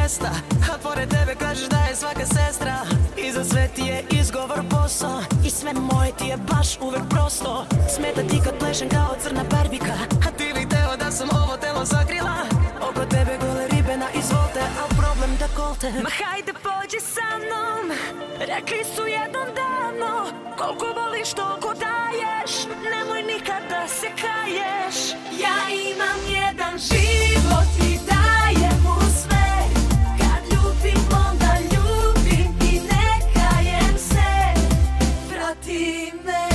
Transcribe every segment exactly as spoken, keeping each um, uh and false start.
mesta, a pored tebe kažeš da je svaka sestra. I za sve ti je izgovor posao, i sve moje ti je baš uvek prosto. Smeta ti kad plešem kao crna barbika, a ti li teo da sam ovo telo sakrila. Oko tebe gole ribe na izvolte, al problem da kolte. Ma hajde pođi sa mnom, rekli su jednom davno, koliko voliš toliko daješ, nemoj nikad da se kaješ. Ja imam jedan život i dajem mu sve, kad ljubim onda ljubim i ne kajem se, prati me.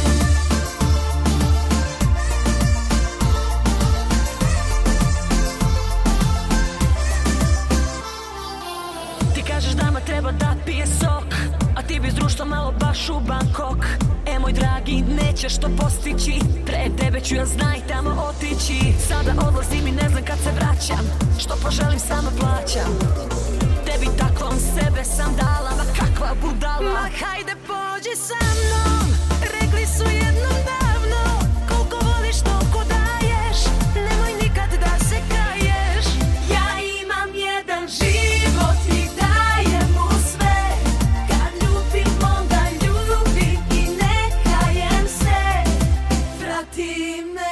Ti kažeš da ma treba da pije sok, a ti bi s društvom malo baš u Bangkok. E moj dragi, nećeš to postići, pre tebe ću ja znaj tamo otići. Sada odlazim i ne znam kad se vraćam, što poželim sama plaćam. Tebi takvom sebe sam dala, ma kakva budala. Ma hajde pođi sa mnom, rekli su jednom davno, koliko voliš toliko daješ, nemoj nikad da se kaješ. Ja imam jedan život i dajem mu sve, kad ljubim onda ljubim i ne kajem se, vrati me.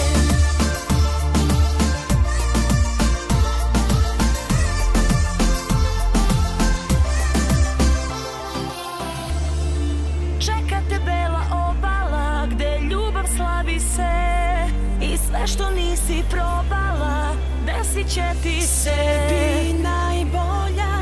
Čeka te bela obala, gde ljubav slavi se, i sve što nisi probala, desit će ti se. Sebi najbolja